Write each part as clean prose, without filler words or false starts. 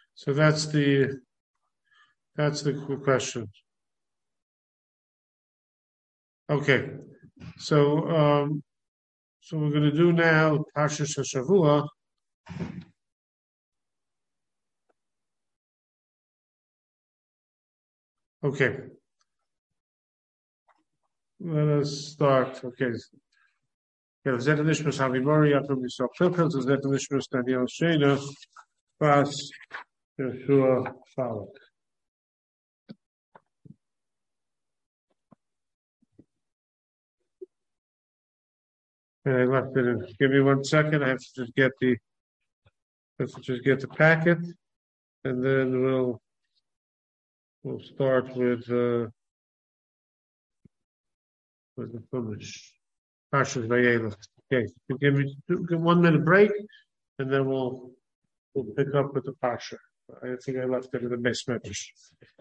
So that's the question. Okay, so we're going to do now Parshas HaShavua. Okay, let us start. Okay. Zet Nishmas Havimori, Yaakov Yisrael Pilpil, Zet Nishmas Daniel Shena, Bas Yeshua Falak. And I left it in. Give me 1 second. I have to just get the packet, and then we'll start with the finish. Parshas Vayelech. Okay, give me 1 minute break, and then we'll pick up with the Parsha. I think I left it in the base medrash.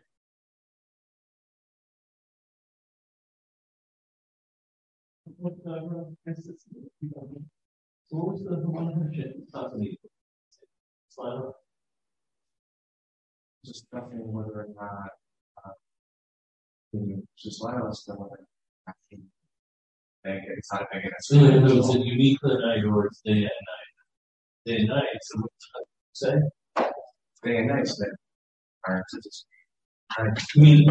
What was the 100? Just nothing whether or not just allow us to actually make it. It's not a big Is it uniquely night or it's day and night? Day and night. So what say? Day and night. So that I mean,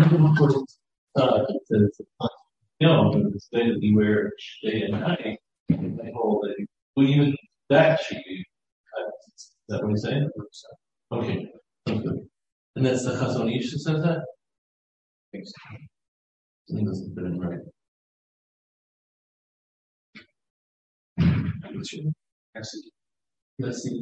no, but it's basically where day and night. They hold it. Well, even that should be. Is that what you're saying? Okay. Okay. And that's the Chazon Ish that says that? It doesn't fit in right. Let's see.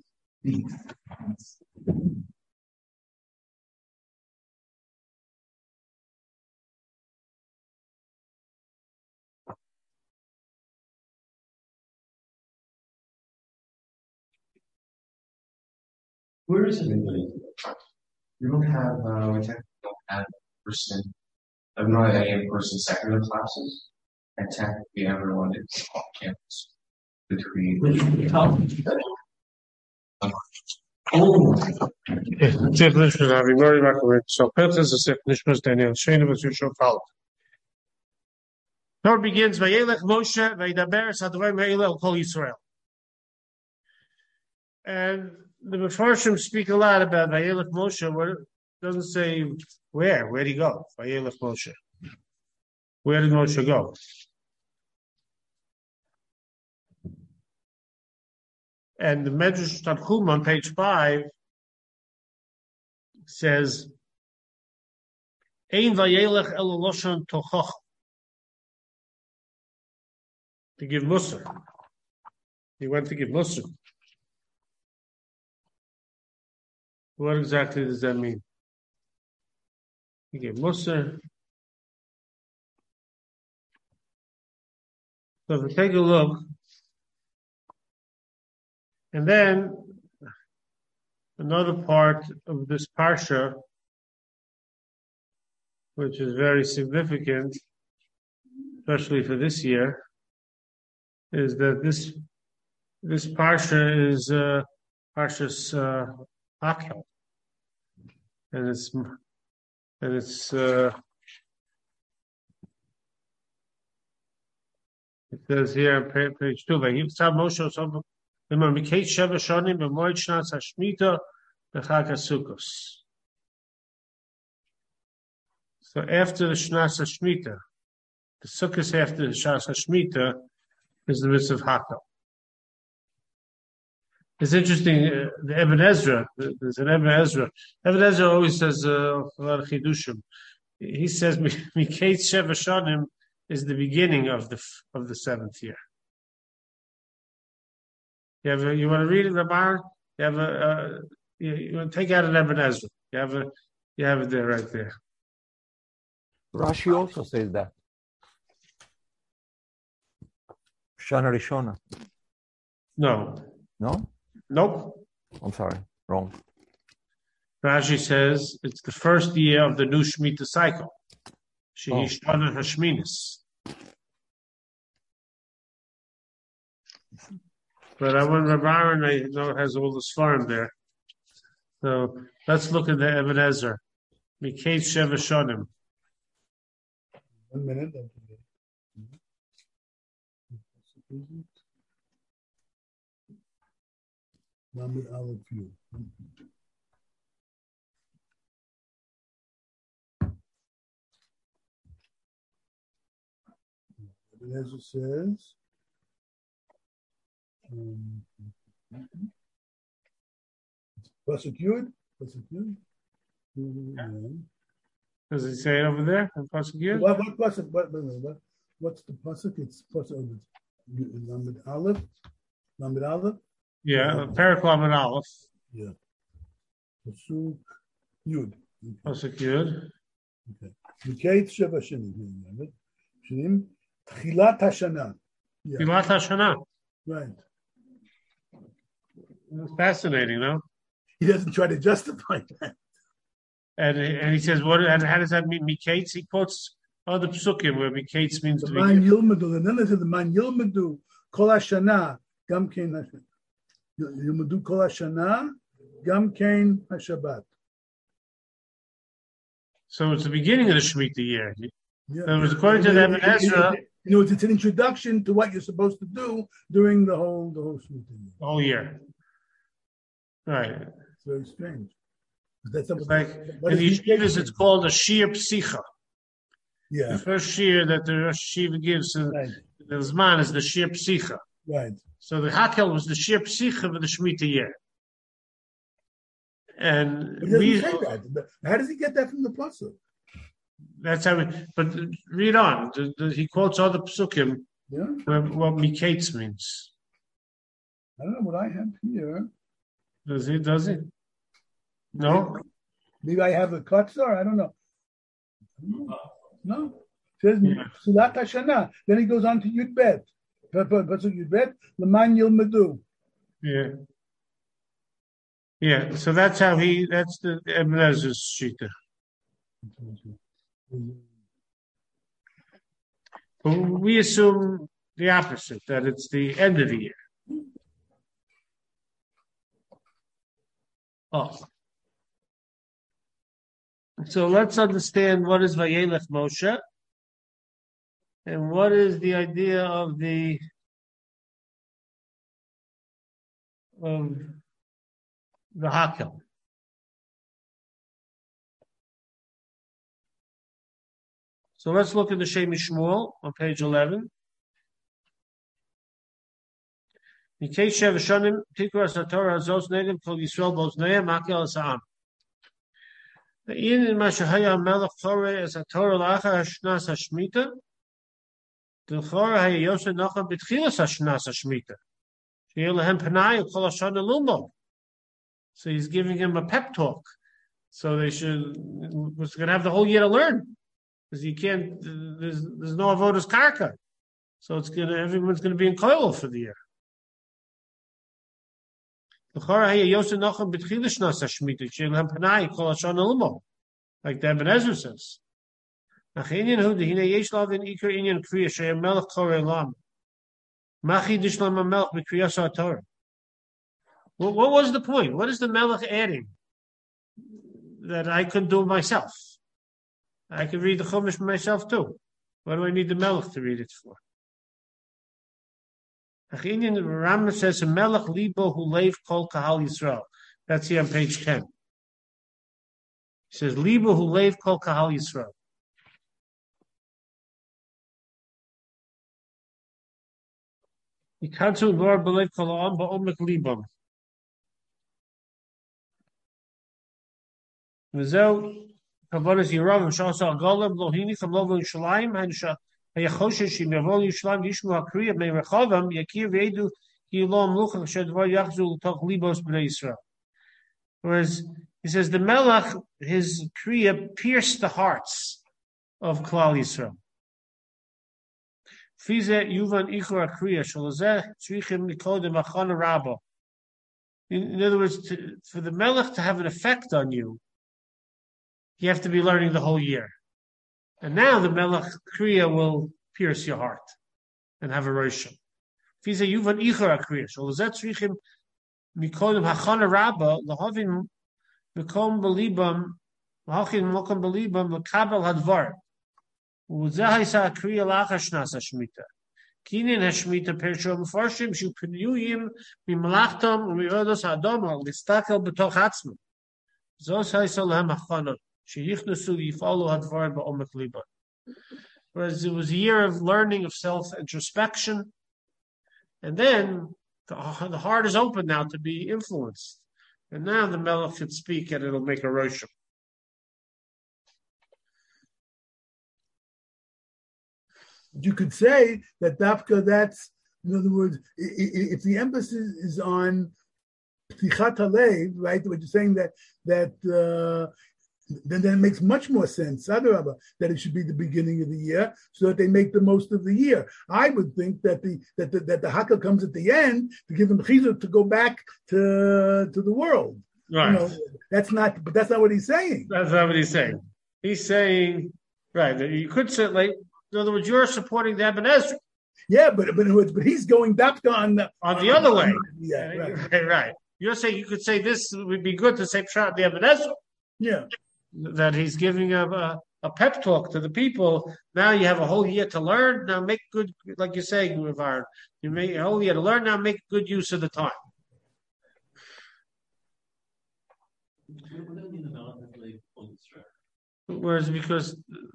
Where is everybody? We don't have, we technically don't have person. I don't have any in-person secular classes, and technically everyone is off campus between. So Pilpil is Nishmas Daniel Shena, Bas Yeshua Falak. Now it begins. Vayelech Moshe Vaydaber Sadvay Me'ilel Kol Yisrael. And the Mefarshim speak a lot about Vayelech Moshe. Where it doesn't say where. Where'd he go? Vayelech Moshe. Where did Moshe go? And the Medrash Tanchum on page 5 says, Ein Vayelech El Loshan Tochach. To give Musar. He went to give Musar. What exactly does that mean? He gave Musar. So if we take a look, and then another part of this Parsha, which is very significant, especially for this year, is that this Parsha is Parshas Akel. And it's it says here on page 2, so after the Shnas HaShmita, the Sukkot after the Shnas HaShmita is the mitzvah of Hakel. It's interesting, the Eben Ezra, there's an Eben Ezra. Eben Ezra always says a lot of chidushim. He says Miketz Sheva Shanim is the beginning of the 7th year. You want to read it, Ramar? You want to take out an Eben Ezra. You have it there, right there. Rashi also says that. Shana Rishona. No. No? Nope. I'm sorry. Wrong. Rashi says it's the first year of the new Shemitah cycle. Shehishana Hashminis. But I went Rav Aaron, I know it has all the svarim there. So let's look at the Eben Ezra. Miketz Sheva Shonim. 1 minute. Lamed Aleph Yud. Eben Ezra says, Pasuk Yud. Does it say it over there in Pasuk Yud? What pasuk? What's the pasuk? It's pasuk Lamed Aleph. Lamed Aleph. Yeah, Perek Lamed Aleph. Yeah. Pasuk Yud. Pasuk Yud. Okay. Miketz Sheva Shanim. Tchilat Hashana. Tchilat Hashana. Right. It's fascinating, no? He doesn't try to justify that. And he says, what? And how does that mean? Miketz. He quotes other psukim where Miketz means the man Yilmadu. And then it says the man Yilmadu Kol Hashana Gam Kein Hashabbat. Yilmadu Kol Hashana Gam Kein Hashabbat. So it's the beginning of the Shemitah year. Yeah. In other words, according to the Eben Ezra, it's an introduction to what you're supposed to do during the whole Shemitah year. The whole year. Right. It's very strange. That's it's like in the yeshivas, it's called a Shir Psicha. Yeah. The first Shir that the Rosh Yeshiva gives to the Zman is the Shir Psicha. Right. So the Hakel was the Shir Psicha of the Shemitah year. And say that. How does he get that from the pasuk? That's how. But read on. He quotes other psukim. Yeah. What Miketz means. I don't know what I have here. Does he? No. Maybe I have a Katzar. I don't know. No. It says Tchilat Hashana. Then he goes on to Yud Bet. Pasuk Yud Bet. L'man Yilmadu. Yeah. Yeah. So that's how that's the Eben Ezra's shita. But we assume the opposite, that it's the end of the year. Oh. So let's understand what is Vayelech Moshe and what is the idea of the Hakel. So let's look at the Shem Shmuel on page 11. Miketz Sheva Shonim Tikra Satorah Zos Negem Kol Yisrael Bos Neim Makel Asam. The in Mashahaya Melech Torah as a Torah Lacha Hashnas Hashmita. The Torah Hay Yosef Nacham B'Tchilas Hashnas Hashmita. She'elahem Panay Kol Hashana Lumo. So he's giving him a pep talk. So they was going to have the whole year to learn. Because you can't, there's no avodas karka, so everyone's gonna be in koil for the year. Like the Eben Ezra says. What was the point? What is the Melech adding that I couldn't do myself? I can read the Chumash myself too. What do I need the Melech to read it for? Rambam says, "Melech libo hu leiv kol kahal Yisrael." That's here on page 10. He says, "Libo hu leiv kol kahal Yisrael." Yikanzu nor believe kol ha'am ba'omek libam. V'zeu Kavanas Yerav Shasa Golem Lohini from Lovo Yishalayim and Hayachoshe Shimavol Yishalayim Yishmu Hakriya May Rechavam Yakir Vedu Yilom Luchach Shadvar Yachzul Tok Libos B'nai Yisrael. Whereas he says the Melech, his Kriya pierced the hearts of Klal Yisrael. Fize Yuvan Ichor Kriya Shalazeh Tzrichim Nikodem Achana Rabba. In other words, for the Melech to have an effect on you, you have to be learning the whole year. And now the Melech Kriya will pierce your heart and have a roshim. Fize Yuvan Ichor Kriya Shalazeh Tzrichim Nikodem Achana Rabba Lahavin V'kom belibam, v'halchin mokom belibam, v'kabel hadvar. U'zahisa kriya lachashnas hashmita. Kinin hashmita persho mefarshim shu pinuyim mimalachtam u'mirodos hadoma listakel b'toch atzma. Zos haisa lehem achana sheyichnusu yifalu hadvar ba'omek liba. Whereas it was a year of learning of self-introspection, and then the heart is open now to be influenced. And now the Melech can speak and it'll make a rosham. You could say that Dafka, that's, in other words, if the emphasis is on Ptichat Halev, right, what you're saying then it makes much more sense, Adarabah, that it should be the beginning of the year, so that they make the most of the year. I would think that the Hakel comes at the end to give them chizuk to go back to the world. Right. That's not what he's saying. That's not what he's saying. He's saying, right, you could say, like, in other words, you're supporting the Ibn Ezra. Yeah, but he's going Dafka on the other way. Yeah, right. You're saying you could say this would be good to say Pshat the Ibn Ezra. Yeah. That he's giving a pep talk to the people. Now you have a whole year to learn. Now make good, like you're saying, Rivar. You make a whole year to learn. Now make good use of the time. Whereas because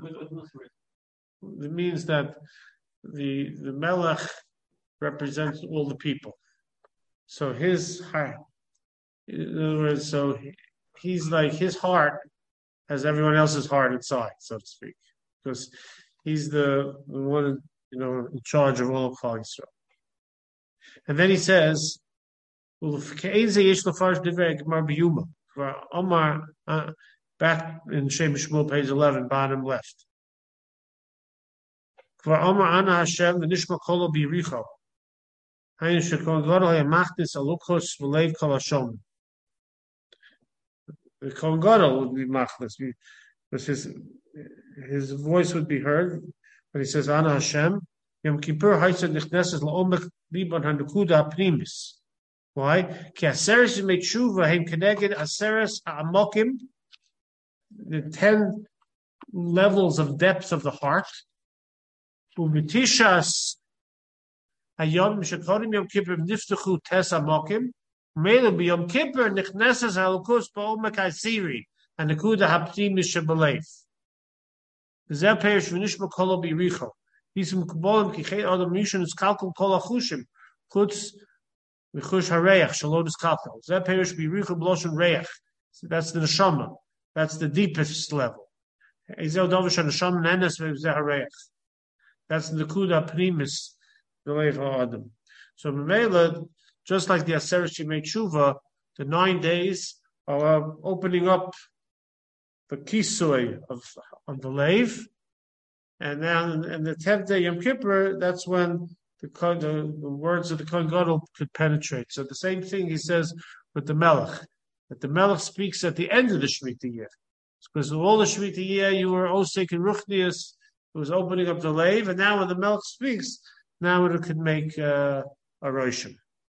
it means that the Melech represents all the people. So his heart, in other words, so he's like his heart has everyone else's heart inside, so to speak, because he's the one, in charge of all of Klal Yisrael. And then he says, back in Shem Shmuel, page 11, bottom left. Ana Hashem v'nishma kolo b'yiricho. Hayin shekol gadol hayamachnis aluchos v'leiv kol hashom. The Kohen Gadol would be machlis, because his voice would be heard. But he says, Ana Hashem, Yom Kippur ha'itzad nichneses la'omek liban ha'nekuda ha'pnimis. Why? Ki aseres yimei tshuva heim keneged aseres ha'amokim, the 10 levels of depths of the heart. U'mitishas hayom shekodim Yom Kippur niftechu tes amokim, Mele b'Yom Kippur nichneses ha'alukos ba'omek ha'siri ha'nekuda ha'pnimis shebeleif. Zeh perish v'nishma kolo b'yiricho. Hisum kubolim ki chet adam rishon is kalkul kol ha'chushim chutz v'chush ha'reach shalom is kalkul. Zeh perish b'yiricho b'loshon reach. That's the neshama. That's the deepest level. Ezeh dovish ha'neshama nenes v'zeh ha'reach. That's the nekuda ha'pnimis b'leif ha'adam. So Mele, just like the Aseret Shemei Tshuva, the 9 days are opening up the kisui of the Leiv, and then in the 10th day Yom Kippur, that's when the words of the Kohen Gadol could penetrate. So the same thing he says with the Melech, that the Melech speaks at the end of the Shemitah year, because all the Shemitah year you were Osek and Ruchnius, it was opening up the Leiv, and now when the Melech speaks, now it could make a Roshim.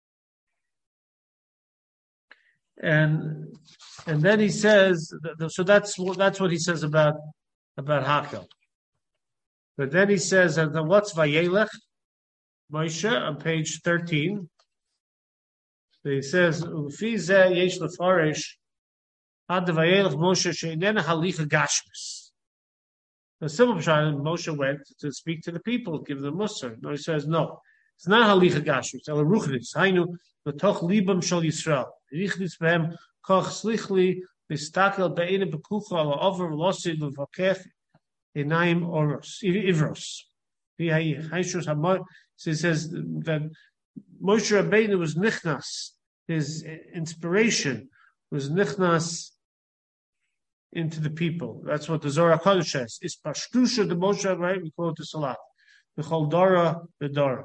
And then he says, so that's what he says about Hakel. But then he says, and then what's Vayelech Moshe on page 13? So he says, Ufi zeh yesh lefarish ad Vayelech Moshe she'inena halicha gashmis. The simple pshat, Moshe went to speak to the people, give them Musar. No, he says no. It's not halicha gashmis. El ruchnis. Hainu l'toch libam shel Yisrael. Richnis behem koch slichli mistakel be'ene bekucha ala over losid v'vakech inayim oros ivros. He says that Moshe Rabbeinu was nichnas. His inspiration was nichnas into the people. That's what the Zohar HaKadosh says. It's pashtusha the Moshe, right? We call it the Salat. The Choldara, the Dara.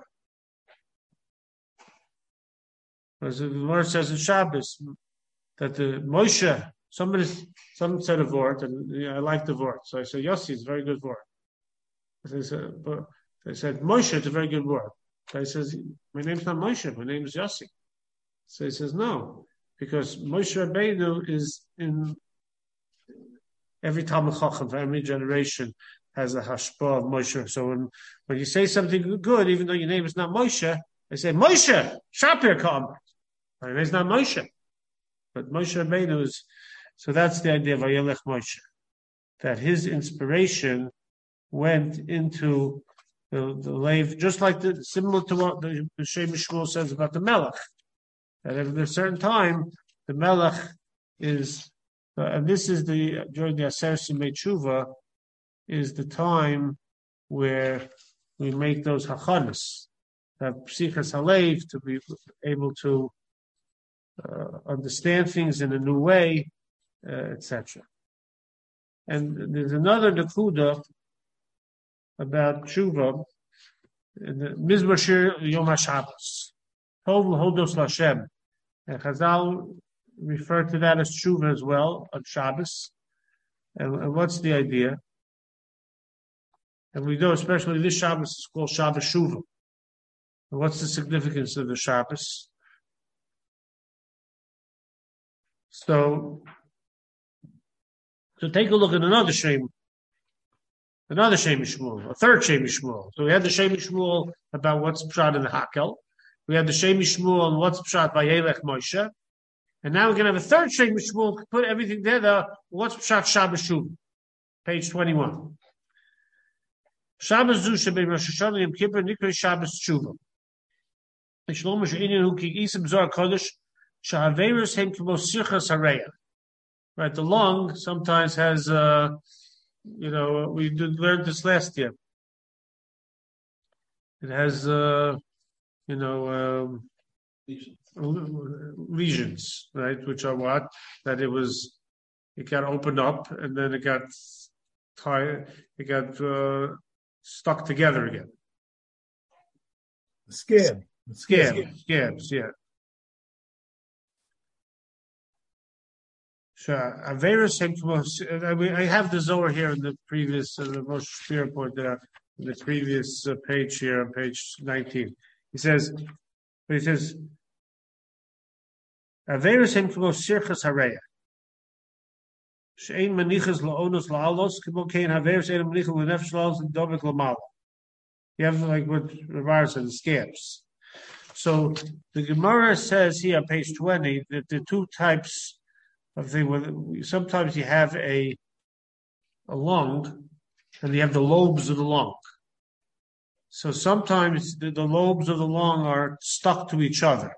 As the Gemara says in Shabbos, that the Moshe, some said a word, and I like the word. So I said, Yossi, it's a very good word. They said, Moshe, it's a very good word. So he says, my name's not Moshe, my name is Yossi. So he says, no. because Moshe Rabbeinu is in every Talmid Chacham, for every generation has a hashpah of Moshe. So when you say something good, even though your name is not Moshe, they say Moshe Shapir Ka'amar. My name is not Moshe, but Moshe Rabbeinu is. So that's the idea of Vayelech Moshe, that his inspiration went into the Lev, just like similar to what the Shem Shmuel says about the Melech. That at a certain time, the Melech is, and this is during the Aser Simei Tshuva, is the time where we make those hachanas, have psichas halev, to be able to understand things in a new way, etc. And there's another nekuda about tshuva in the Mizmor Shir Yom HaShabbos. Tov Hodos Lashem. And Chazal refer to that as tshuva as well on Shabbos. And what's the idea? And we know, especially this Shabbos is called Shabbos Shuvah. And what's the significance of the Shabbos? So take a look at another Shem Shmuel, a third Shem Shmuel. So we had the Shem Shmuel about what's pshat in the Hakel. We had the Shem Shmuel on what's pshat by Yelech Moshe. And now we're going to have a third Shem Shmuel to put everything together. What's pshat Shabbos Shuvah? Page 21. Shabbos zu shebei Rosh Hashanah Yom Kippur Nikrei Shabbos Tshuva. Shlomo she'inyan hu ki isim Zohar Kodesh she'haveirus hem k'mo sirchas hareya. Right, the lung sometimes has, we learned this last year. It has, lesions, right, which are what? That it got opened up and then it got tied, it got stuck together again. Scabs, yeah. I have the Zohar here in the previous, the Moshe Shapiro point there, in the previous page here on page 19. He says, Averis hem k'mo sirchas hareya. She'ein manichas la'onos la'alos, k'mo kein Averis ein manichas l'nefesh la'alos l'dobek l'mala. You have like what Ravar said, the scabs. So the Gemara says here on page 20 that the two types of thing, sometimes you have a lung and you have the lobes of the lung. So sometimes the lobes of the lung are stuck to each other.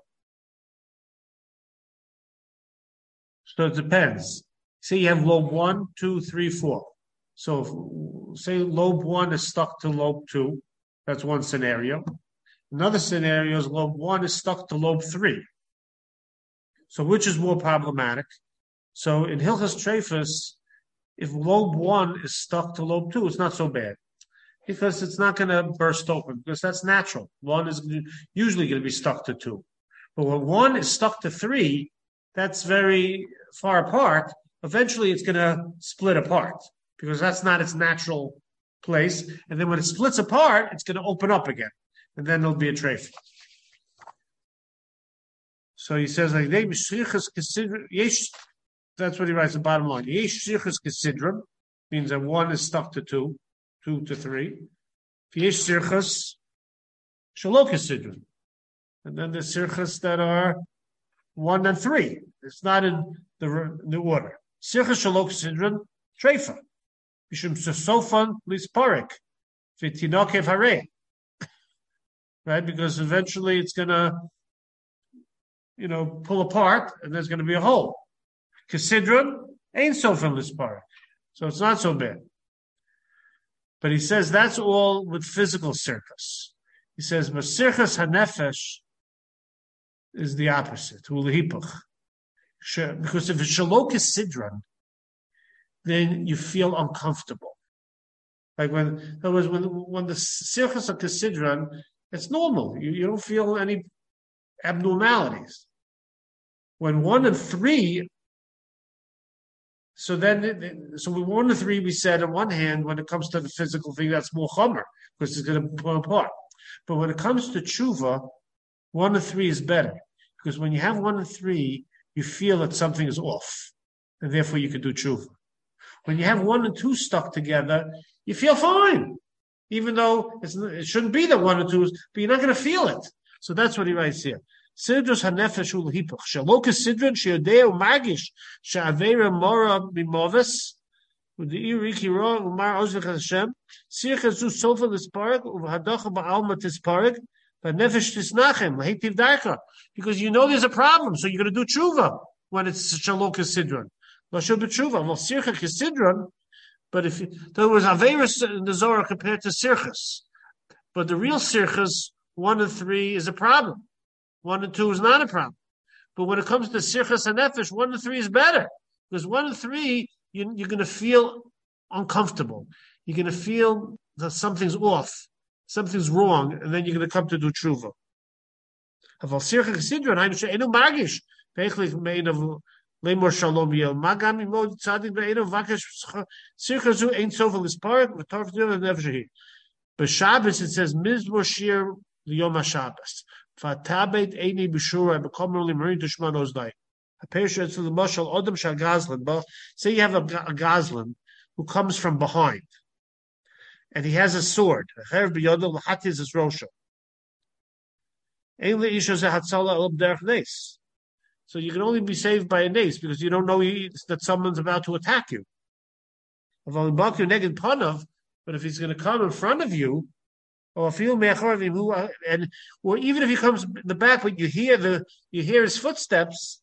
So it depends. Say you have lobe 1, 2, 3, 4. So say lobe 1 is stuck to lobe 2. That's one scenario. Another scenario is lobe 1 is stuck to lobe 3. So which is more problematic? So in Hilchas Treifas, if lobe 1 is stuck to lobe 2, it's not so bad, because it's not going to burst open, because that's natural. 1 is usually going to be stuck to 2. But when 1 is stuck to 3, that's very far apart. Eventually it's going to split apart, because that's not its natural place. And then when it splits apart, it's going to open up again. And then there'll be a treif. So he says, like, that's what he writes, the bottom line. Yesh sirchas kesidron means that 1 is stuck to 2, 2 to 3. Yesh sirchas shelo kesidron. And then the sirchas that are 1 and 3. It's not in the order. Sirchas shelo kesidron, treifa. Mishum sosofan lisparik. V'tinokev harei. Right? Because eventually it's going to, pull apart and there's going to be a hole. Kesidron ain't sofan lisparik. So it's not so bad. But he says that's all with physical sirchas. He says, but sirchas hanefesh is the opposite. Because if it's shelo kesidron, then you feel uncomfortable. Like when the sirchas of kesidron, it's normal. You don't feel any abnormalities. When 1 and 3, so with 1 and 3, we said on one hand, when it comes to the physical thing, that's more chomer, because it's going to pull apart. But when it comes to tshuva, 1 and 3 is better, because when you have 1 and 3, you feel that something is off, and therefore you can do tshuva. When you have 1 and 2 stuck together, you feel fine, even though it shouldn't be that 1 and 2 is, but you're not going to feel it. So that's what he writes here. Sidrus hanefesh ul hipuch shalokas sidron sheyodeu magish she'avera mora bimoves with the iriki ro umar ozvich Hashem sirchazu sofa lisparig uvhadocha ba'alma tisparig v'nefesh tisnachem lahitiv darka, because you know there's a problem, so you're going to do tshuva when it's shalokas sidron. Lashon b'tshuva, well sircha kesidron, but if there was averis in the Zohar compared to sirchas, but the real sirchas 1 and 3 is a problem. 1 and 2 is not a problem. But when it comes to sirchas and nefesh, 1 and 3 is better. Because 1 and 3, you're going to feel uncomfortable. You're going to feel that something's off, something's wrong, and then you're going to come to do tshuva. Aval sircha kesidron, hainu she'enu magish, peichlik me'enav lemor shalom yel, magam imod tzadik be'enav vakesh sircha zu ein sofa lisparik, v'torf dil nefesh. B'Shabbos it says mizmor shir liyom HaShabbos. Fatabet eini b'shura b'kommerli marin tushman ozdai. A patient to the mashal odom shal gazlan. But say you have a gazlan who comes from behind, and he has a sword. So you can only be saved by a nace because you don't know that someone's about to attack you. But if he's going to come in front of you, or even if he comes in the back, but you hear his footsteps,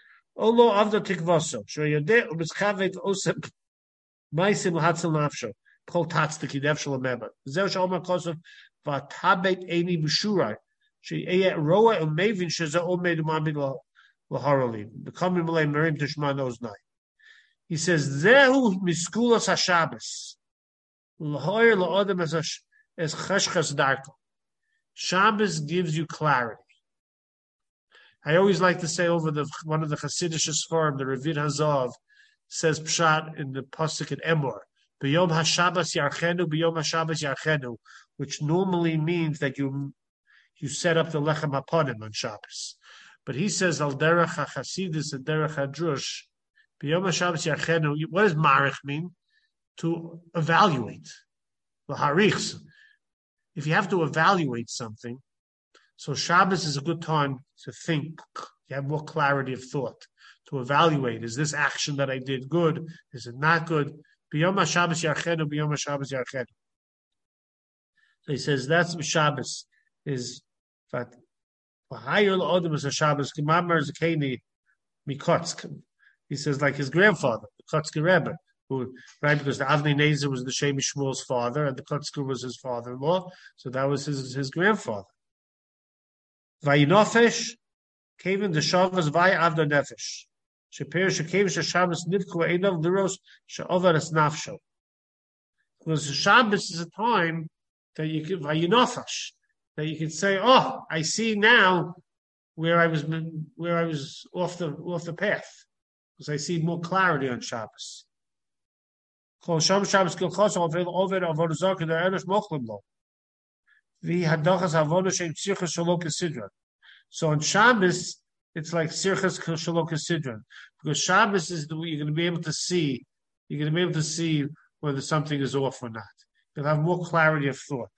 he says, Zehu miskulas HaShabbos. Shabbos gives you clarity. I always like to say over one of the Hasidic Sforim, the Ravid Hazav, says Pshat in the Pasuk in Emor, B'yom HaShabbos Yarchenu, B'yom HaShabbos Yarchenu, which normally means that you set up the Lechem HaPanim on Shabbos. But he says, Al Derech HaChasidus and Derech HaDrush, B'yom HaShabbos Yarchenu, what does Marich mean? To evaluate. If you have to evaluate something, so Shabbos is a good time to think. You have more clarity of thought to evaluate. Is this action that I did good? Is it not good? B'yom HaShabbos Yarchenu, B'yom HaShabbos Yarchenu. So he says that's Shabbos is that higher Odom is a Shabbos. Gemamar Zakeni Mikotsk. He says like his grandfather, the Kotzker Rebbe. Right, because the Avnei Nezer was the Shemi Shmuel's father, and the Kotzker was his father-in-law, so that was his grandfather. Vayinofesh, Kevin the Shavas Vay Avda Nefesh. Shepir Shekev Shabbos Nivku Einav Liros She'over Es Nafsho. Because Shabbos is a time that you can Vayinofesh, that you can say, "Oh, I see now where I was off the path," because I see more clarity on Shabbos. So on Shabbos, it's like Sirchas Shalok Sidron, because Shabbos is you're going to be able to see. You're going to be able to see whether something is off or not. You'll have more clarity of thought.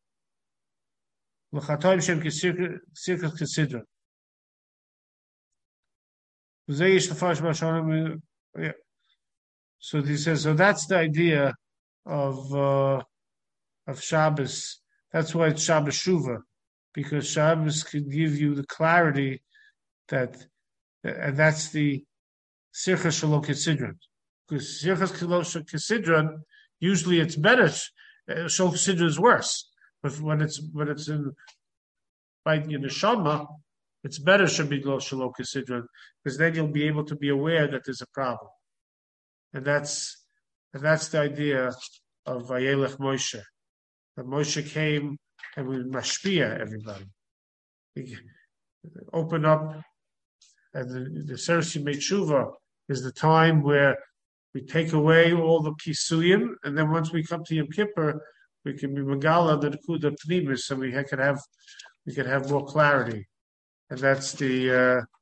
Yeah. So he says, so that's the idea of Shabbos. That's why it's Shabbos Shuvah, because Shabbos can give you the clarity and that's the Sirchas Shalok Sidron. Because Sirchas Shalok Sidron, usually it's better. Shalok Sidron is worse, but when it's in the Shama, it's better should be Shalok Sidron, because then you'll be able to be aware that there's a problem. And that's the idea of Vayelech Moshe. That Moshe came and would mashpia everybody. He opened up, and the Sersi Metshuva is the time where we take away all the kisuyim, and then once we come to Yom Kippur, we can be Megala the Nekuda Pnimis, so we could have more clarity. And that's the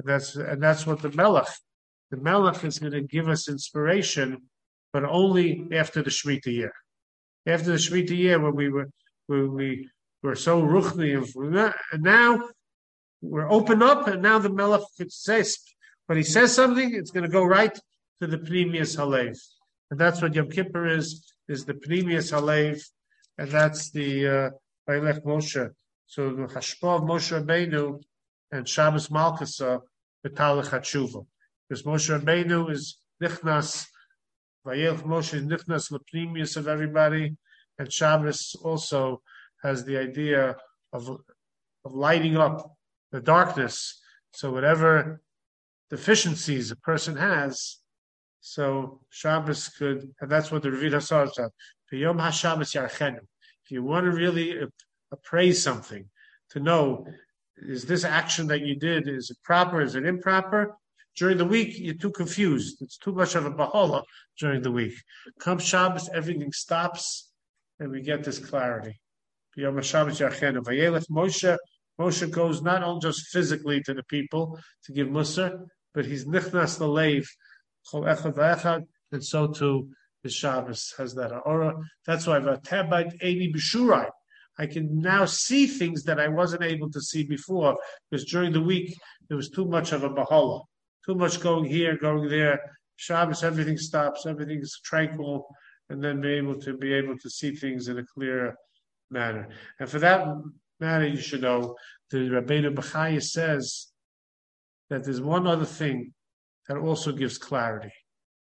And that's what the Melech is going to give us inspiration, but only after the Shemitah year. After the Shemitah year, when we were so ruchni, and now we're open up, and now the Melech could say, when he says something, it's going to go right to the Pnimius Halev. And that's what Yom Kippur is the Pnimius Halev, and that's the Vaylech Moshe. So the Hashpah of Moshe Rabbeinu and Shabbos Malchus B'talech HaTshuva. Because Moshe Rabbeinu is Nichnas, Vayelech Moshe is Nichnas L'Pnimius of everybody, and Shabbos also has the idea of lighting up the darkness. So whatever deficiencies a person has, so Shabbos could, and that's what the Revid HaSar said. Yom HaShabbos Yarchenu. If you want to really appraise something, to know, is this action that you did, is it proper, is it improper? During the week, you're too confused. It's too much of a bahala during the week. Come Shabbos, everything stops, and we get this clarity. Yom HaShabbos Yarchenu. Vayelech Moshe. Moshe goes not only just physically to the people to give Musar, but he's Nichnas L'Leiv, Chol Echad V'Echad, and so too the Shabbos has that aura. That's why V'Tabait Eini B'Shurai. I can now see things that I wasn't able to see before, because during the week there was too much of a bahala, too much going here, going there. Shabbos, everything stops, everything's tranquil, and then be able to see things in a clearer manner. And for that matter, you should know the Rabbeinu Bechaya says that there's one other thing that also gives clarity,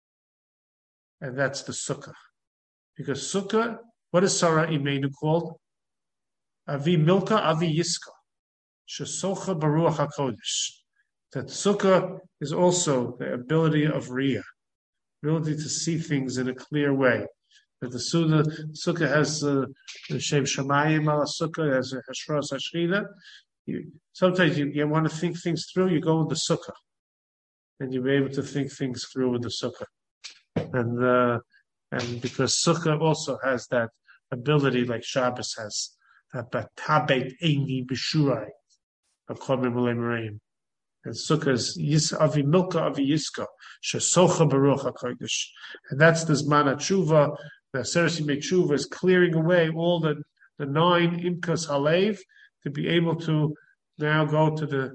and that's the sukkah. Because sukkah, what is Sarah Imenu called? Avi Milka, Avi Yiska, Shesocha Baruch HaKodesh. That sukkah is also the ability of Riyah, ability to see things in a clear way. That the sukkah has the Shem Shamayim ala sukkah, has a Hashras Hashchina. Sometimes you want to think things through, you go with the sukkah, and you'll be able to think things through with the sukkah. And because sukkah also has that ability, like Shabbos has, that Batabeit Eini B'Shurai, and sukkah is Avi Milka Avi Yiska, Shesocha Baruch HaKodesh. And that's the Zman HaTshuva. The Aseret Yimei Tshuva is clearing away all the 9 Imkas Halev to be able to now go to the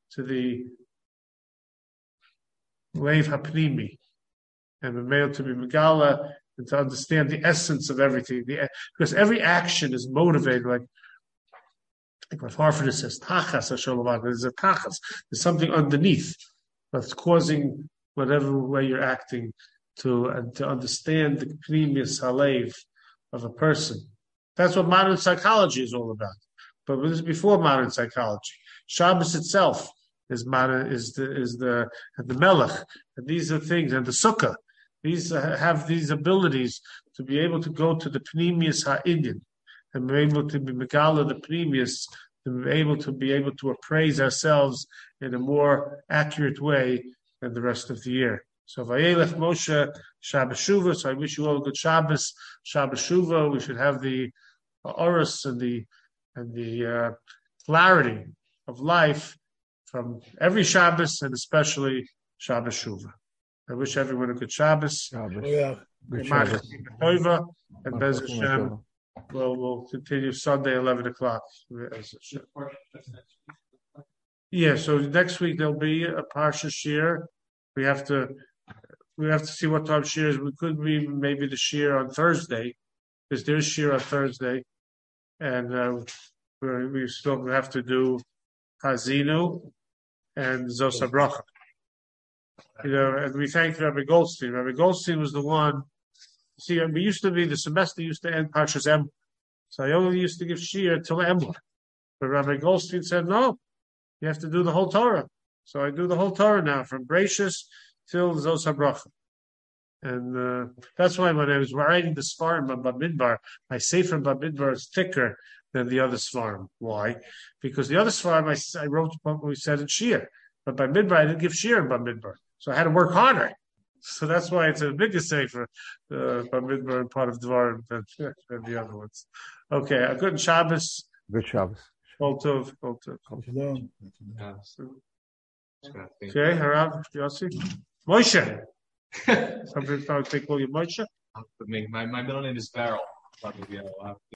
Leiv HaPnimi, and be able to be Megala, and to understand the essence of everything. Because every action is motivated, like what Harford says, Tachas HaSholovat. There's a Tachas. There's something underneath that's causing whatever way you're acting to understand the Pnimius Halev of a person. That's what modern psychology is all about. But this is before modern psychology. Shabbos itself is the Melech, and these are things, and the Sukkah. These have these abilities to be able to go to the Pnimius Ha'inyan, and be able to be Megala the Pnimius, to be able to appraise ourselves in a more accurate way than the rest of the year. So Vayelech Moshe Shabbos Shuvah. So I wish you all a good Shabbos Shuvah. We should have the orus and the clarity of life from every Shabbos, and especially Shabbos Shuvah. I wish everyone a good Shabbos. Yeah. Good Shabbos. And Bez Hashem, we'll continue Sunday 11 o'clock. Yeah. So next week there'll be a Parsha Shir. We have to see what time Shir is. We could be maybe the Shir on Thursday, because there's Shir on Thursday, and we still have to do Hazinu and Zos HaBracha. And we thank Rabbi Goldstein. Rabbi Goldstein was the one. See, the semester used to end Parshas Emor. So I only used to give Shir till Emor. But Rabbi Goldstein said, no, you have to do the whole Torah. So I do the whole Torah now, from Bereishis till Zos HaBracha. And that's why when I was writing the Sfarim on Bamidbar, my Sefer Bamidbar is thicker than the other Sfarim. Why? Because the other Sfarim I wrote what we said in Shir. But Bamidbar, I didn't give Shir in Bamidbar. So I had to work harder. So that's why it's a bigger Sefer, Bamidbar and part of Dvarim than the other ones. Okay, a good Shabbos. Good Shabbos. Kol Tov. Shalom. Okay, Harav, Yossi. Moshe. Some people think, call you Moshe. My middle name is Beryl. Probably,